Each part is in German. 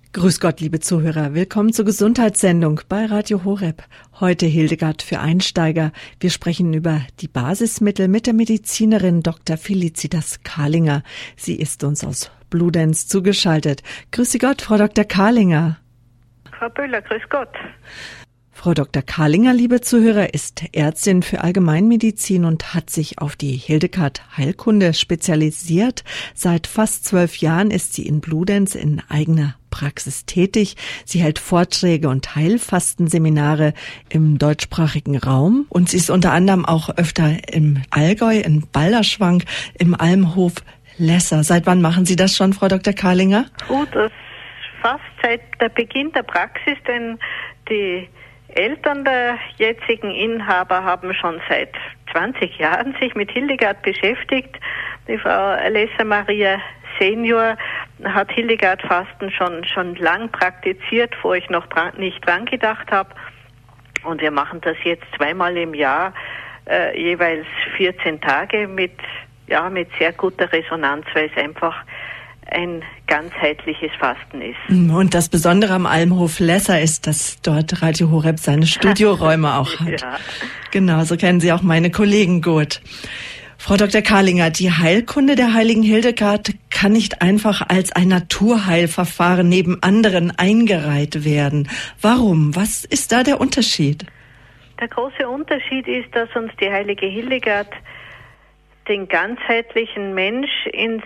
Grüß Gott, liebe Zuhörer. Willkommen zur Gesundheitssendung bei Radio Horeb. Heute Hildegard für Einsteiger. Wir sprechen über die Basismittel mit der Medizinerin Dr. Felicitas Kahlinger. Sie ist uns aus Bludenz zugeschaltet. Grüß Gott, Frau Dr. Kahlinger. Frau Böhler, grüß Gott. Frau Dr. Kahlinger, liebe Zuhörer, ist Ärztin für Allgemeinmedizin und hat sich auf die Hildegard Heilkunde spezialisiert. Seit fast 12 Jahren ist sie in Bludenz in eigener Praxis tätig. Sie hält Vorträge und Heilfastenseminare im deutschsprachigen Raum und sie ist unter anderem auch öfter im Allgäu, in Balderschwang, im Almhof Lesser. Seit wann machen Sie das schon, Frau Dr. Kahlinger? Gut, das fast seit der Beginn der Praxis, denn die Eltern der jetzigen Inhaber haben schon seit 20 Jahren sich mit Hildegard beschäftigt. Die Frau Lesser Maria Senior hat Hildegard-Fasten schon lang praktiziert, bevor ich noch nicht dran gedacht habe. Und wir machen das jetzt zweimal im Jahr, jeweils 14 Tage mit sehr guter Resonanz, weil es einfach ein ganzheitliches Fasten ist. Und das Besondere am Almhof Lesser ist, dass dort Radio Horeb seine Studioräume auch hat. Ja. Genau, so kennen Sie auch meine Kollegen gut. Frau Dr. Kahlinger, die Heilkunde der heiligen Hildegard kann nicht einfach als ein Naturheilverfahren neben anderen eingereiht werden. Warum? Was ist da der Unterschied? Der große Unterschied ist, dass uns die heilige Hildegard den ganzheitlichen Mensch in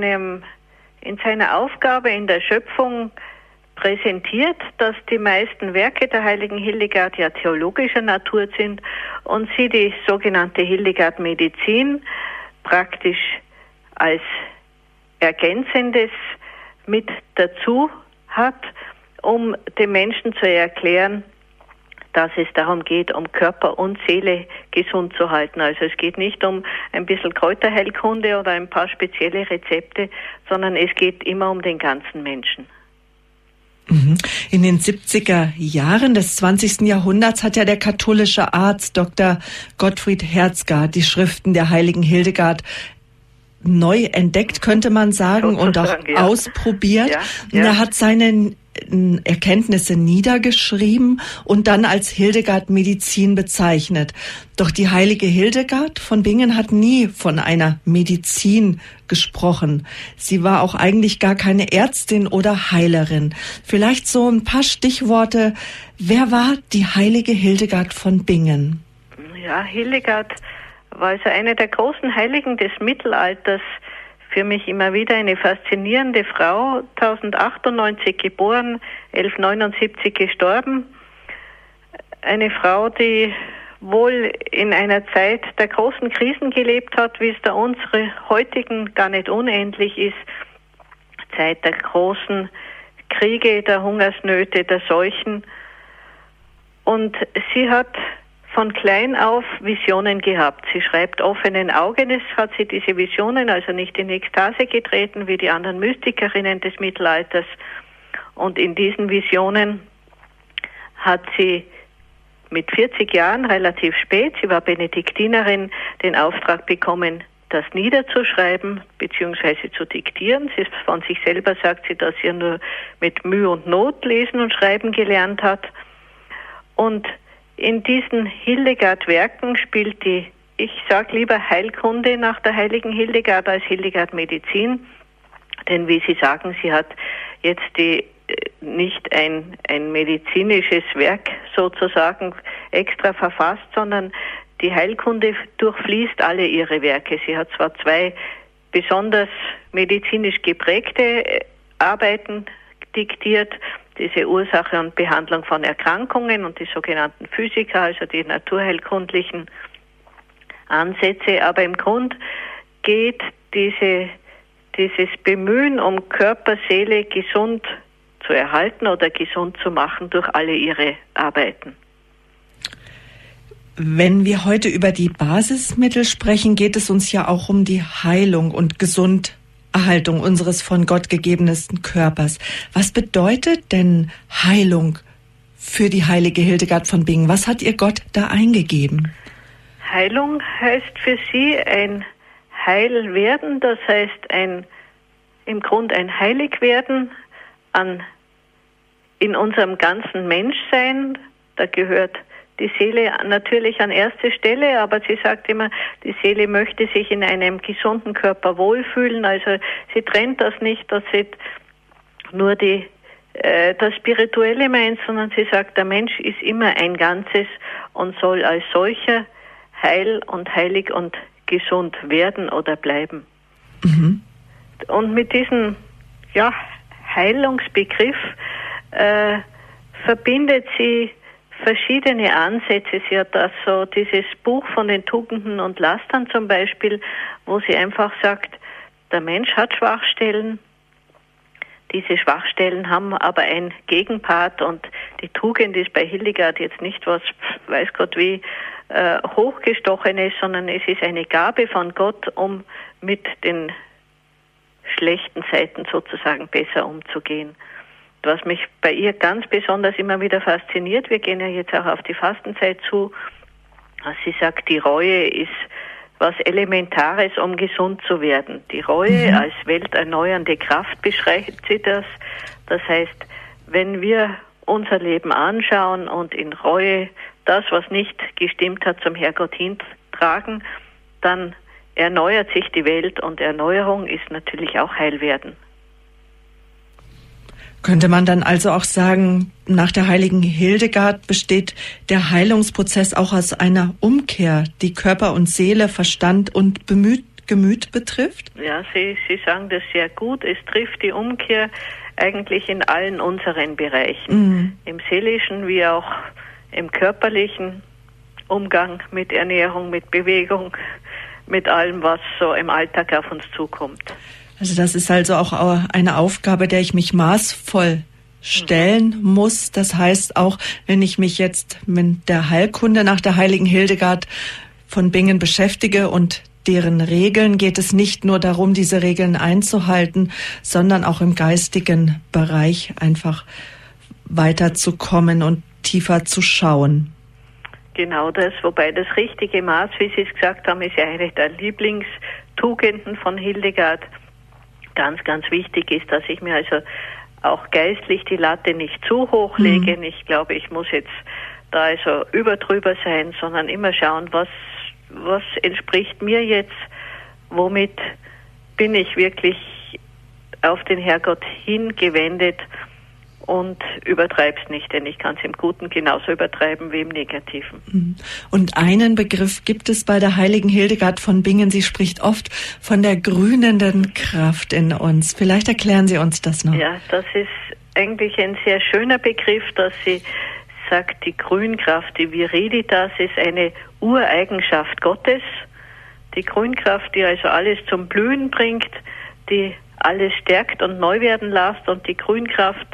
seiner Aufgabe in der Schöpfung präsentiert, dass die meisten Werke der heiligen Hildegard ja theologischer Natur sind und sie die sogenannte Hildegard-Medizin praktisch als Ergänzendes mit dazu hat, um den Menschen zu erklären, dass es darum geht, um Körper und Seele gesund zu halten. Also es geht nicht um ein bisschen Kräuterheilkunde oder ein paar spezielle Rezepte, sondern es geht immer um den ganzen Menschen. In den 70er Jahren des 20. Jahrhunderts hat ja der katholische Arzt Dr. Gottfried Herzgart die Schriften der heiligen Hildegard neu entdeckt, könnte man sagen, und auch ausprobiert. Ja. Er hat seine Erkenntnisse niedergeschrieben und dann als Hildegard-Medizin bezeichnet. Doch die heilige Hildegard von Bingen hat nie von einer Medizin gesprochen. Sie war auch eigentlich gar keine Ärztin oder Heilerin. Vielleicht so ein paar Stichworte. Wer war die heilige Hildegard von Bingen? Ja, Hildegard war also eine der großen Heiligen des Mittelalters. Für mich immer wieder eine faszinierende Frau, 1098 geboren, 1179 gestorben. Eine Frau, die wohl in einer Zeit der großen Krisen gelebt hat, wie es der unsere heutigen gar nicht unähnlich ist. Zeit der großen Kriege, der Hungersnöte, der Seuchen. Und sie hat von klein auf Visionen gehabt. Sie schreibt offenen Auges, hat sie diese Visionen, also nicht in Ekstase getreten wie die anderen Mystikerinnen des Mittelalters. Und in diesen Visionen hat sie mit 40 Jahren, relativ spät, sie war Benediktinerin, den Auftrag bekommen, das niederzuschreiben bzw. zu diktieren. Sie von sich selber sagt sie, dass sie nur mit Mühe und Not lesen und schreiben gelernt hat. Und in diesen Hildegard-Werken spielt die, ich sage lieber Heilkunde nach der heiligen Hildegard als Hildegard-Medizin, denn wie Sie sagen, sie hat jetzt nicht ein medizinisches Werk sozusagen extra verfasst, sondern die Heilkunde durchfließt alle ihre Werke. Sie hat zwar zwei besonders medizinisch geprägte Arbeiten diktiert, diese Ursache und Behandlung von Erkrankungen und die sogenannten Physiker, also die naturheilkundlichen Ansätze. Aber im Grund geht dieses Bemühen, um Körper, Seele gesund zu erhalten oder gesund zu machen, durch alle ihre Arbeiten. Wenn wir heute über die Basismittel sprechen, geht es uns ja auch um die Heilung und Gesunderhaltung unseres von Gott gegebenen Körpers. Was bedeutet denn Heilung für die heilige Hildegard von Bingen? Was hat ihr Gott da eingegeben? Heilung heißt für sie ein Heilwerden, das heißt im Grund ein Heiligwerden an in unserem ganzen Menschsein, da gehört die Seele natürlich an erste Stelle, aber sie sagt immer, die Seele möchte sich in einem gesunden Körper wohlfühlen, also sie trennt das nicht, dass sie nur das Spirituelle meint, sondern sie sagt, der Mensch ist immer ein Ganzes und soll als solcher heil und heilig und gesund werden oder bleiben. Mhm. Und mit diesem Heilungsbegriff verbindet sie verschiedene Ansätze. Sie hat also dieses Buch von den Tugenden und Lastern zum Beispiel, wo sie einfach sagt, der Mensch hat Schwachstellen. Diese Schwachstellen haben aber ein Gegenpart und die Tugend ist bei Hildegard jetzt nicht was, weiß Gott wie, Hochgestochenes, sondern es ist eine Gabe von Gott, um mit den schlechten Seiten sozusagen besser umzugehen. Was mich bei ihr ganz besonders immer wieder fasziniert, wir gehen ja jetzt auch auf die Fastenzeit zu, sie sagt, die Reue ist was Elementares, um gesund zu werden. Die Reue als welterneuernde Kraft beschreibt sie das. Das heißt, wenn wir unser Leben anschauen und in Reue das, was nicht gestimmt hat, zum Herrgott hintragen, dann erneuert sich die Welt und Erneuerung ist natürlich auch Heilwerden. Könnte man dann also auch sagen, nach der heiligen Hildegard besteht der Heilungsprozess auch aus einer Umkehr, die Körper und Seele, Verstand und Gemüt betrifft? Ja, Sie sagen das sehr gut. Es trifft die Umkehr eigentlich in allen unseren Bereichen. Im seelischen wie auch im körperlichen Umgang mit Ernährung, mit Bewegung, mit allem, was so im Alltag auf uns zukommt. Also das ist also auch eine Aufgabe, der ich mich maßvoll stellen muss. Das heißt auch, wenn ich mich jetzt mit der Heilkunde nach der heiligen Hildegard von Bingen beschäftige und deren Regeln, geht es nicht nur darum, diese Regeln einzuhalten, sondern auch im geistigen Bereich einfach weiterzukommen und tiefer zu schauen. Genau das, wobei das richtige Maß, wie Sie es gesagt haben, ist ja eine der Lieblingstugenden von Hildegard. Ganz, ganz wichtig ist, dass ich mir also auch geistlich die Latte nicht zu hoch lege. Ich glaube, ich muss jetzt da also drüber sein, sondern immer schauen, was entspricht mir jetzt, womit bin ich wirklich auf den Herrgott hingewendet und übertreib's nicht, denn ich kann es im Guten genauso übertreiben wie im Negativen. Und einen Begriff gibt es bei der heiligen Hildegard von Bingen. Sie spricht oft von der grünenden Kraft in uns. Vielleicht erklären Sie uns das noch. Ja, das ist eigentlich ein sehr schöner Begriff, dass sie sagt, die Grünkraft, die Viriditas ist eine Ureigenschaft Gottes. Die Grünkraft, die also alles zum Blühen bringt, die alles stärkt und neu werden lässt, und die Grünkraft,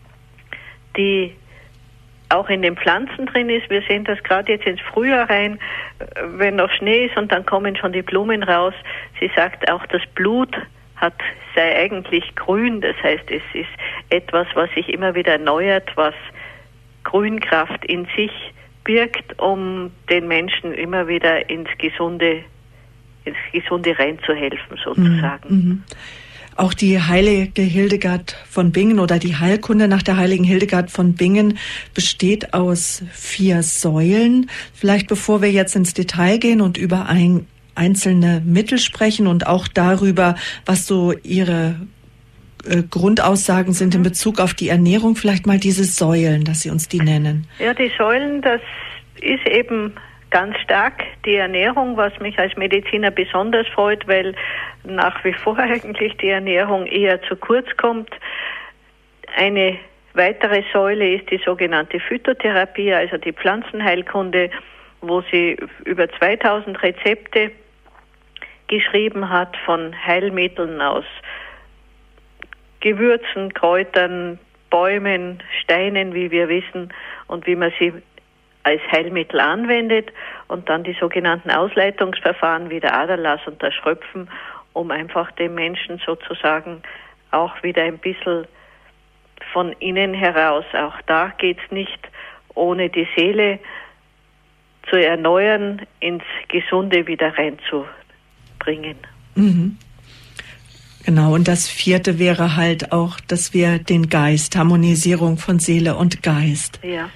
die auch in den Pflanzen drin ist. Wir sehen das gerade jetzt ins Frühjahr rein, wenn noch Schnee ist und dann kommen schon die Blumen raus. Sie sagt auch, das Blut sei eigentlich grün. Das heißt, es ist etwas, was sich immer wieder erneuert, was Grünkraft in sich birgt, um den Menschen immer wieder ins Gesunde reinzuhelfen, sozusagen. Auch die heilige Hildegard von Bingen oder die Heilkunde nach der heiligen Hildegard von Bingen besteht aus 4 Säulen. Vielleicht bevor wir jetzt ins Detail gehen und über einzelne Mittel sprechen und auch darüber, was so ihre Grundaussagen sind in Bezug auf die Ernährung, vielleicht mal diese Säulen, dass Sie uns die nennen. Ja, die Säulen, das ist eben ganz stark die Ernährung, was mich als Mediziner besonders freut, weil nach wie vor eigentlich die Ernährung eher zu kurz kommt. Eine weitere Säule ist die sogenannte Phytotherapie, also die Pflanzenheilkunde, wo sie über 2000 Rezepte geschrieben hat von Heilmitteln aus Gewürzen, Kräutern, Bäumen, Steinen, wie wir wissen, und wie man sie als Heilmittel anwendet, und dann die sogenannten Ausleitungsverfahren wie der Aderlass und das Schröpfen, um einfach den Menschen sozusagen auch wieder ein bisschen von innen heraus, auch da geht's nicht, ohne die Seele zu erneuern, ins Gesunde wieder reinzubringen. Genau, und das 4. wäre halt auch, dass wir den Geist, Harmonisierung von Seele und Geist. Ja.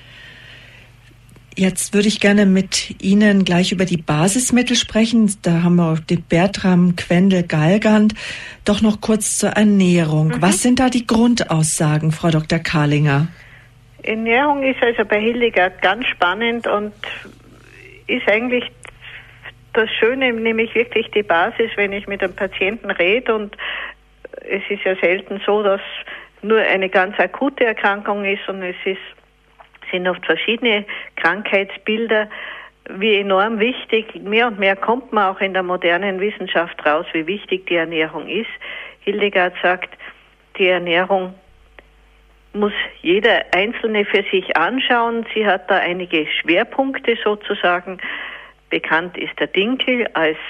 Jetzt würde ich gerne mit Ihnen gleich über die Basismittel sprechen. Da haben wir die Bertram, Quendel, Galgant. Doch noch kurz zur Ernährung. Was sind da die Grundaussagen, Frau Dr. Kahlinger? Ernährung ist also bei Hildegard ganz spannend und ist eigentlich das Schöne, nämlich wirklich die Basis, wenn ich mit einem Patienten rede, und es ist ja selten so, dass nur eine ganz akute Erkrankung ist, sondern sind oft verschiedene Krankheitsbilder, wie enorm wichtig, mehr und mehr kommt man auch in der modernen Wissenschaft raus, wie wichtig die Ernährung ist. Hildegard sagt, die Ernährung muss jeder Einzelne für sich anschauen. Sie hat da einige Schwerpunkte sozusagen. Bekannt ist der Dinkel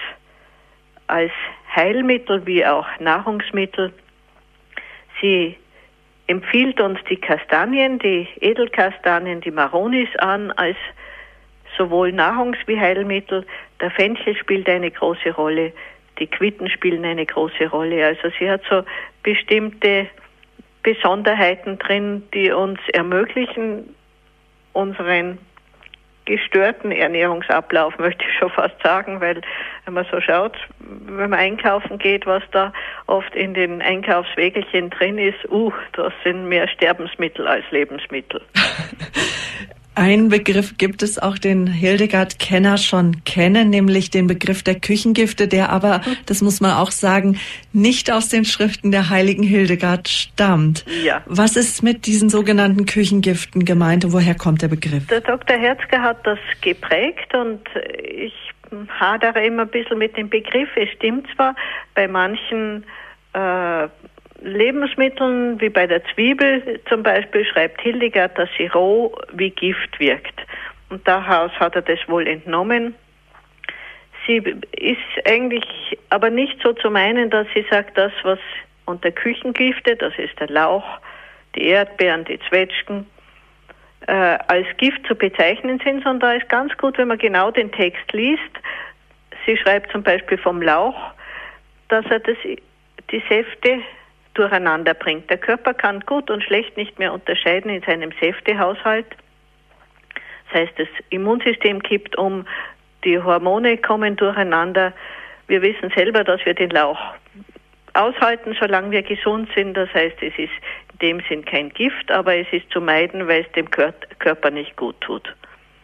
als Heilmittel wie auch Nahrungsmittel. Sie empfiehlt uns die Kastanien, die Edelkastanien, die Maronis an, als sowohl Nahrungs- wie Heilmittel. Der Fenchel spielt eine große Rolle, die Quitten spielen eine große Rolle. Also sie hat so bestimmte Besonderheiten drin, die uns ermöglichen, unseren gestörten Ernährungsablauf, möchte ich schon fast sagen, weil wenn man so schaut, wenn man einkaufen geht, was da oft in den Einkaufswägelchen drin ist, das sind mehr Sterbensmittel als Lebensmittel. Ein Begriff gibt es auch, den Hildegard-Kenner schon kennen, nämlich den Begriff der Küchengifte, der aber, das muss man auch sagen, nicht aus den Schriften der heiligen Hildegard stammt. Ja. Was ist mit diesen sogenannten Küchengiften gemeint und woher kommt der Begriff? Der Dr. Herzger hat das geprägt und ich hadere immer ein bisschen mit dem Begriff. Es stimmt zwar, bei manchen Lebensmitteln, wie bei der Zwiebel zum Beispiel, schreibt Hildegard, dass sie roh wie Gift wirkt. Und daraus hat er das wohl entnommen. Sie ist eigentlich aber nicht so zu meinen, dass sie sagt, das, was unter Küchengifte, das ist der Lauch, die Erdbeeren, die Zwetschgen, als Gift zu bezeichnen sind, sondern da ist ganz gut, wenn man genau den Text liest. Sie schreibt zum Beispiel vom Lauch, dass er die Säfte durcheinander bringt. Der Körper kann gut und schlecht nicht mehr unterscheiden in seinem Säftehaushalt. Das heißt, das Immunsystem kippt um, die Hormone kommen durcheinander. Wir wissen selber, dass wir den Lauch aushalten, solange wir gesund sind. Das heißt, es ist in dem Sinn kein Gift, aber es ist zu meiden, weil es dem Körper nicht gut tut.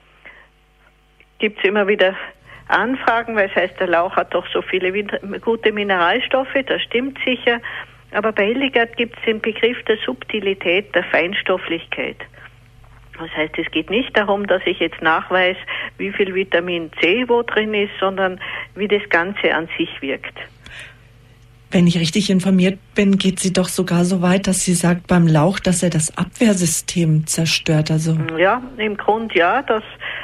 Gibt es immer wieder Anfragen, weil es heißt, der Lauch hat doch so viele gute Mineralstoffe, das stimmt sicher. Aber bei Hildegard gibt es den Begriff der Subtilität, der Feinstofflichkeit. Das heißt, es geht nicht darum, dass ich jetzt nachweise, wie viel Vitamin C wo drin ist, sondern wie das Ganze an sich wirkt. Wenn ich richtig informiert bin, geht sie doch sogar so weit, dass sie sagt beim Lauch, dass er das Abwehrsystem zerstört. Also ja, im Grund ja, dass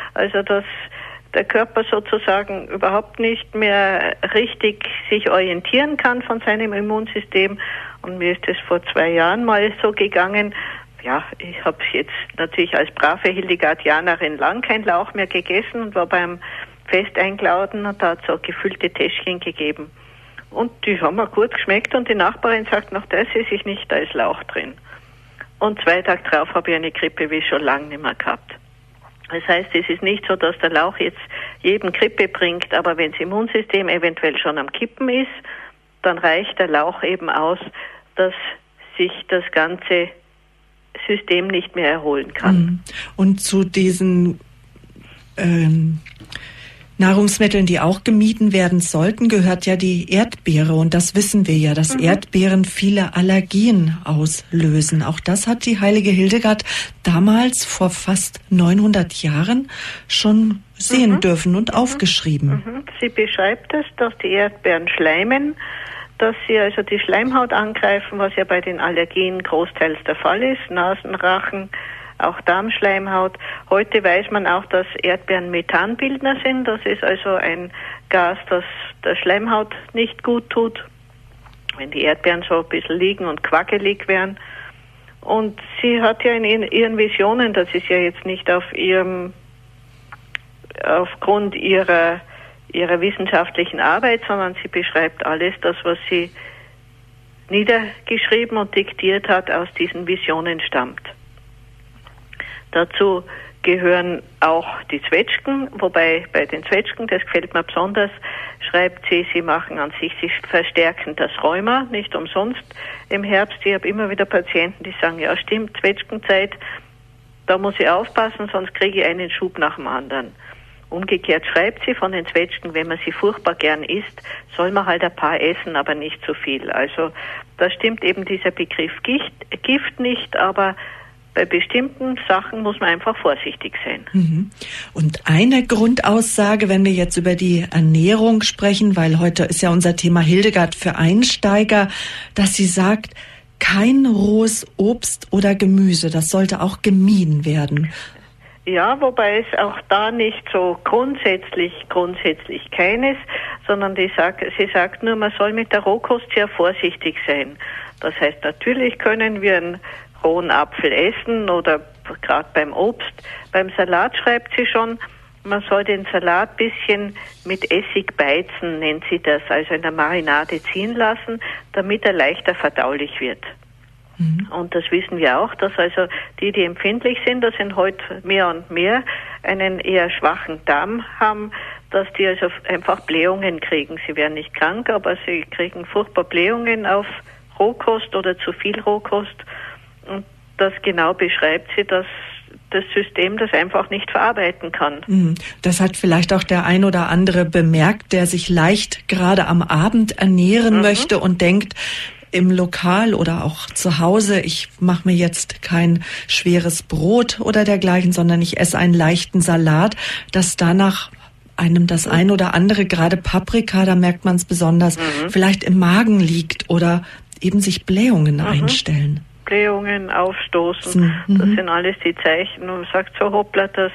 der Körper sozusagen überhaupt nicht mehr richtig sich orientieren kann von seinem Immunsystem. Und mir ist es vor 2 Jahren mal so gegangen. Ja, ich habe jetzt natürlich als brave Hildegardianerin lang kein Lauch mehr gegessen und war beim Fest eingeladen und da hat es so gefüllte Täschchen gegeben. Und die haben mir gut geschmeckt und die Nachbarin sagt, noch das esse ich nicht, da ist Lauch drin. Und 2 Tage drauf habe ich eine Grippe wie schon lange nicht mehr gehabt. Das heißt, es ist nicht so, dass der Lauch jetzt jedem Grippe bringt, aber wenn das Immunsystem eventuell schon am Kippen ist, dann reicht der Lauch eben aus, dass sich das ganze System nicht mehr erholen kann. Und zu diesen Nahrungsmitteln, die auch gemieden werden sollten, gehört ja die Erdbeere. Und das wissen wir ja, dass Erdbeeren viele Allergien auslösen. Auch das hat die heilige Hildegard damals vor fast 900 Jahren schon sehen dürfen und aufgeschrieben. Sie beschreibt es, dass die Erdbeeren schleimen, dass sie also die Schleimhaut angreifen, was ja bei den Allergien großteils der Fall ist, Nasen, Rachen, auch Darmschleimhaut. Heute weiß man auch, dass Erdbeeren Methanbildner sind. Das ist also ein Gas, das der Schleimhaut nicht gut tut, wenn die Erdbeeren so ein bisschen liegen und quackelig werden. Und sie hat ja in ihren Visionen, das ist ja jetzt nicht aufgrund ihrer wissenschaftlichen Arbeit, sondern sie beschreibt alles, das, was sie niedergeschrieben und diktiert hat, aus diesen Visionen stammt. Dazu gehören auch die Zwetschgen, wobei bei den Zwetschgen, das gefällt mir besonders, schreibt sie machen an sich, sie verstärken das Rheuma, nicht umsonst im Herbst. Ich habe immer wieder Patienten, die sagen, ja stimmt, Zwetschgenzeit, da muss ich aufpassen, sonst kriege ich einen Schub nach dem anderen. Umgekehrt schreibt sie von den Zwetschgen, wenn man sie furchtbar gern isst, soll man halt ein paar essen, aber nicht zu viel. Also da stimmt eben dieser Begriff Gift nicht, aber bei bestimmten Sachen muss man einfach vorsichtig sein. Und eine Grundaussage, wenn wir jetzt über die Ernährung sprechen, weil heute ist ja unser Thema Hildegard für Einsteiger, dass sie sagt, kein rohes Obst oder Gemüse, das sollte auch gemieden werden. Ja, wobei es auch da nicht so grundsätzlich keines, sondern sie sagt nur, man soll mit der Rohkost sehr vorsichtig sein. Das heißt, natürlich können wir einen rohen Apfel essen oder gerade beim Obst. Beim Salat schreibt sie schon, man soll den Salat bisschen mit Essig beizen, nennt sie das, also in der Marinade ziehen lassen, damit er leichter verdaulich wird. Und das wissen wir auch, dass also die empfindlich sind, das sind heute mehr und mehr, einen eher schwachen Darm haben, dass die also einfach Blähungen kriegen. Sie werden nicht krank, aber sie kriegen furchtbar Blähungen auf Rohkost oder zu viel Rohkost. Und das genau beschreibt sie, dass das System das einfach nicht verarbeiten kann. Das hat vielleicht auch der ein oder andere bemerkt, der sich leicht gerade am Abend ernähren möchte und denkt, im Lokal oder auch zu Hause, ich mache mir jetzt kein schweres Brot oder dergleichen, sondern ich esse einen leichten Salat, dass danach einem das ein oder andere, gerade Paprika, da merkt man es besonders, vielleicht im Magen liegt oder eben sich Blähungen einstellen. Blähungen, Aufstoßen, das sind alles die Zeichen. Und man sagt so, hoppla, das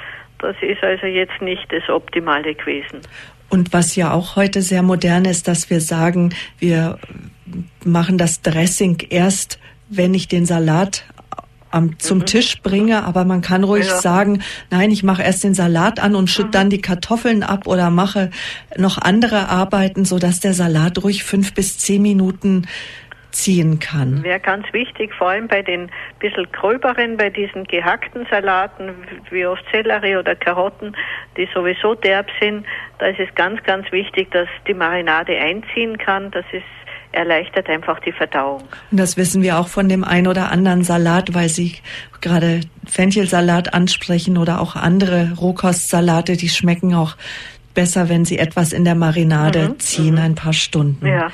ist also jetzt nicht das Optimale gewesen. Und was ja auch heute sehr modern ist, dass wir sagen, wir machen das Dressing erst, wenn ich den Salat zum Tisch bringe, aber man kann ruhig sagen, nein, ich mache erst den Salat an und schütte dann die Kartoffeln ab oder mache noch andere Arbeiten, sodass der Salat ruhig 5 bis 10 Minuten ziehen kann. Wäre ganz wichtig, vor allem bei den bisschen gröberen, bei diesen gehackten Salaten, wie oft Sellerie oder Karotten, die sowieso derb sind, da ist es ganz, ganz wichtig, dass die Marinade einziehen kann. Das erleichtert einfach die Verdauung. Und das wissen wir auch von dem ein oder anderen Salat, weil Sie gerade Fenchelsalat ansprechen oder auch andere Rohkostsalate, die schmecken auch besser, wenn sie etwas in der Marinade ziehen, ein paar Stunden. Ja.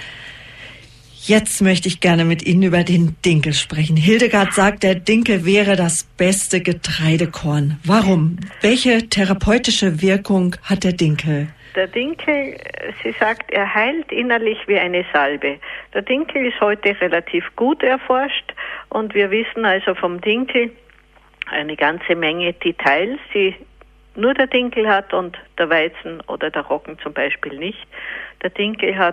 Jetzt möchte ich gerne mit Ihnen über den Dinkel sprechen. Hildegard sagt, der Dinkel wäre das beste Getreidekorn. Warum? Welche therapeutische Wirkung hat der Dinkel? Der Dinkel, sie sagt, er heilt innerlich wie eine Salbe. Der Dinkel ist heute relativ gut erforscht und wir wissen also vom Dinkel eine ganze Menge Details, die nur der Dinkel hat und der Weizen oder der Roggen zum Beispiel nicht. Der Dinkel hat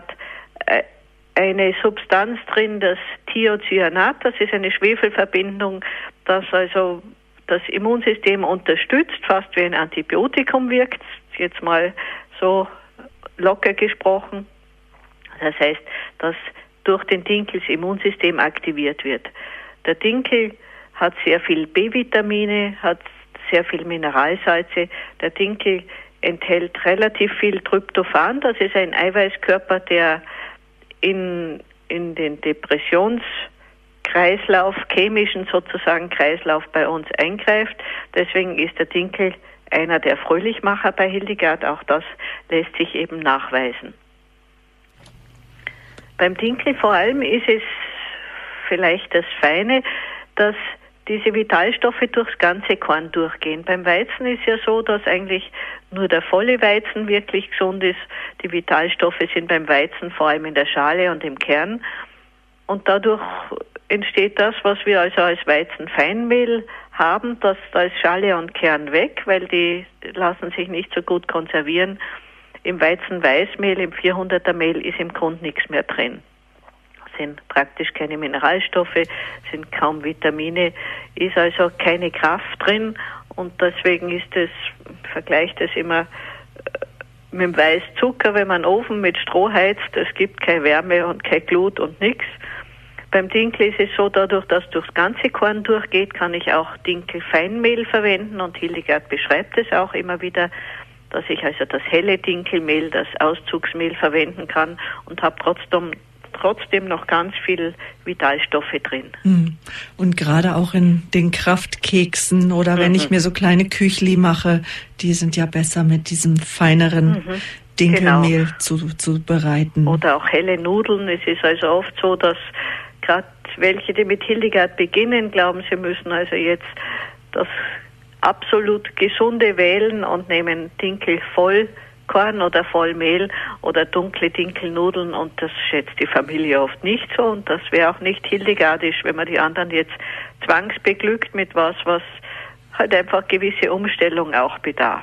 eine Substanz drin, das Thiocyanat, das ist eine Schwefelverbindung, das also das Immunsystem unterstützt, fast wie ein Antibiotikum wirkt, jetzt mal so locker gesprochen. Das heißt, dass durch den Dinkel das Immunsystem aktiviert wird. Der Dinkel hat sehr viel B-Vitamine, hat sehr viel Mineralsalze. Der Dinkel enthält relativ viel Tryptophan, das ist ein Eiweißkörper, der in den Depressionskreislauf, chemischen sozusagen Kreislauf bei uns eingreift. Deswegen ist der Dinkel einer der Fröhlichmacher bei Hildegard. Auch das lässt sich eben nachweisen. Beim Dinkel vor allem ist es vielleicht das Feine, dass diese Vitalstoffe durchs ganze Korn durchgehen. Beim Weizen ist ja so, dass eigentlich nur der volle Weizen wirklich gesund ist. Die Vitalstoffe sind beim Weizen vor allem in der Schale und im Kern. Und dadurch entsteht das, was wir also als Weizenfeinmehl haben, da ist Schale und Kern weg, weil die lassen sich nicht so gut konservieren. Im Weizenweißmehl, im 400er Mehl ist im Grunde nichts mehr drin. Sind praktisch keine Mineralstoffe, sind kaum Vitamine, ist also keine Kraft drin und deswegen ist es, vergleicht es immer mit dem Weißzucker, wenn man einen Ofen mit Stroh heizt, es gibt keine Wärme und kein Glut und nichts. Beim Dinkel ist es so, dadurch, dass durchs ganze Korn durchgeht, kann ich auch Dinkelfeinmehl verwenden, und Hildegard beschreibt es auch immer wieder, dass ich also das helle Dinkelmehl, das Auszugsmehl verwenden kann und habe trotzdem noch ganz viel Vitalstoffe drin. Und gerade auch in den Kraftkeksen oder wenn ich mir so kleine Küchli mache, die sind ja besser mit diesem feineren Dinkelmehl zu bereiten. Oder auch helle Nudeln. Es ist also oft so, dass gerade welche, die mit Hildegard beginnen, glauben, sie müssen also jetzt das absolut Gesunde wählen und nehmen Dinkel Vollkorn oder Vollmehl oder dunkle Dinkelnudeln, und das schätzt die Familie oft nicht so, und das wäre auch nicht hildegardisch, wenn man die anderen jetzt zwangsbeglückt mit was halt einfach gewisse Umstellung auch bedarf.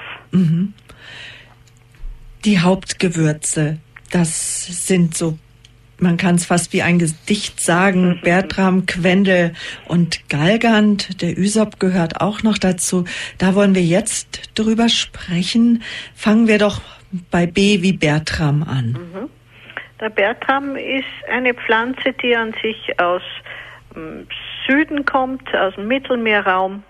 Die Hauptgewürze, das sind so, man kann es fast wie ein Gedicht sagen, Bertram, Quendel und Galgant. Der Ysop gehört auch noch dazu. Da wollen wir jetzt drüber sprechen. Fangen wir doch bei B wie Bertram an. Der Bertram ist eine Pflanze, die an sich aus Süden kommt, aus dem Mittelmeerraum.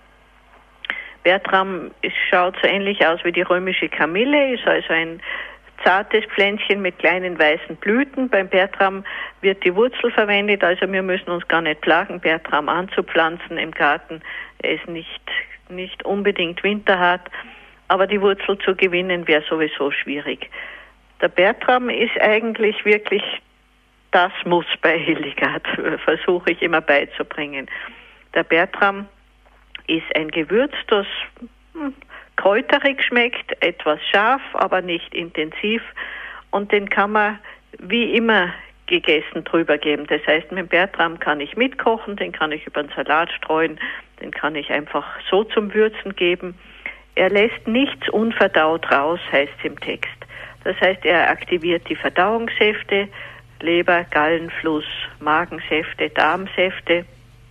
Bertram schaut so ähnlich aus wie die römische Kamille, ist also ein zartes Pflänzchen mit kleinen weißen Blüten. Beim Bertram wird die Wurzel verwendet, also wir müssen uns gar nicht plagen, Bertram anzupflanzen im Garten. Er ist nicht unbedingt winterhart, aber die Wurzel zu gewinnen wäre sowieso schwierig. Der Bertram ist eigentlich wirklich das Muss bei Hildegard, versuche ich immer beizubringen. Der Bertram ist ein Gewürz, das kräuterig schmeckt, etwas scharf, aber nicht intensiv, und den kann man wie immer gegessen drüber geben. Das heißt, mit Bertram kann ich mitkochen, den kann ich über den Salat streuen, den kann ich einfach so zum Würzen geben. Er lässt nichts unverdaut raus, heißt es im Text. Das heißt, er aktiviert die Verdauungssäfte, Leber, Gallenfluss, Magensäfte, Darmsäfte.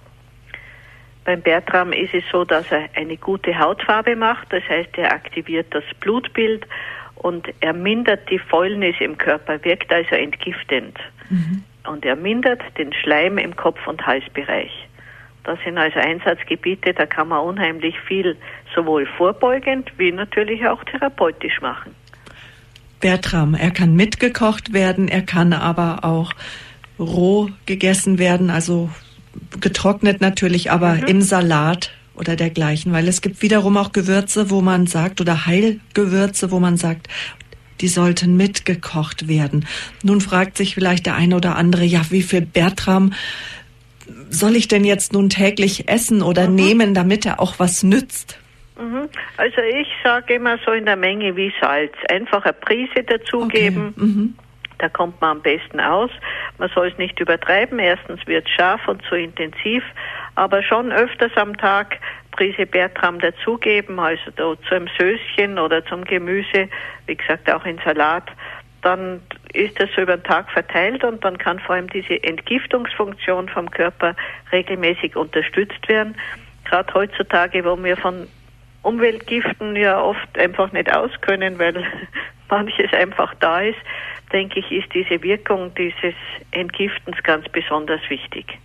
Beim Bertram ist es so, dass er eine gute Hautfarbe macht, das heißt, er aktiviert das Blutbild und er mindert die Fäulnis im Körper, wirkt also entgiftend. Und er mindert den Schleim im Kopf- und Halsbereich. Das sind also Einsatzgebiete, da kann man unheimlich viel sowohl vorbeugend wie natürlich auch therapeutisch machen. Bertram, er kann mitgekocht werden, er kann aber auch roh gegessen werden, also getrocknet natürlich, aber im Salat oder dergleichen, weil es gibt wiederum auch Gewürze, wo man sagt, oder Heilgewürze, wo man sagt, die sollten mitgekocht werden. Nun fragt sich vielleicht der eine oder andere, ja, wie viel Bertram soll ich denn jetzt nun täglich essen oder nehmen, damit er auch was nützt? Also ich sage immer so in der Menge wie Salz. Einfach eine Prise dazugeben. Okay. Da kommt man am besten aus. Man soll es nicht übertreiben. Erstens wird es scharf und zu intensiv, aber schon öfters am Tag Prise Bertram dazugeben, also da zu einem Söschen oder zum Gemüse, wie gesagt auch in Salat. Dann ist das so über den Tag verteilt und dann kann vor allem diese Entgiftungsfunktion vom Körper regelmäßig unterstützt werden. Gerade heutzutage, wo wir von Umweltgiften ja oft einfach nicht auskönnen, weil manches einfach da ist, denke ich, ist diese Wirkung dieses Entgiftens ganz besonders wichtig.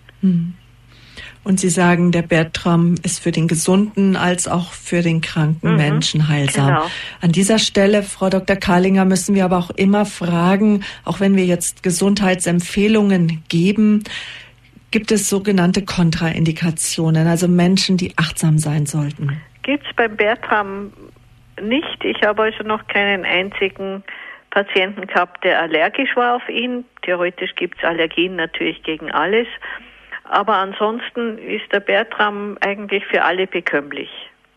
Und Sie sagen, der Bertram ist für den gesunden als auch für den kranken Menschen heilsam. Genau. An dieser Stelle, Frau Dr. Kahlinger, müssen wir aber auch immer fragen, auch wenn wir jetzt Gesundheitsempfehlungen geben, gibt es sogenannte Kontraindikationen, also Menschen, die achtsam sein sollten? Gibt es beim Bertram nicht. Ich habe also noch keinen einzigen Patienten gehabt, der allergisch war auf ihn. Theoretisch gibt es Allergien natürlich gegen alles. Aber ansonsten ist der Bertram eigentlich für alle bekömmlich.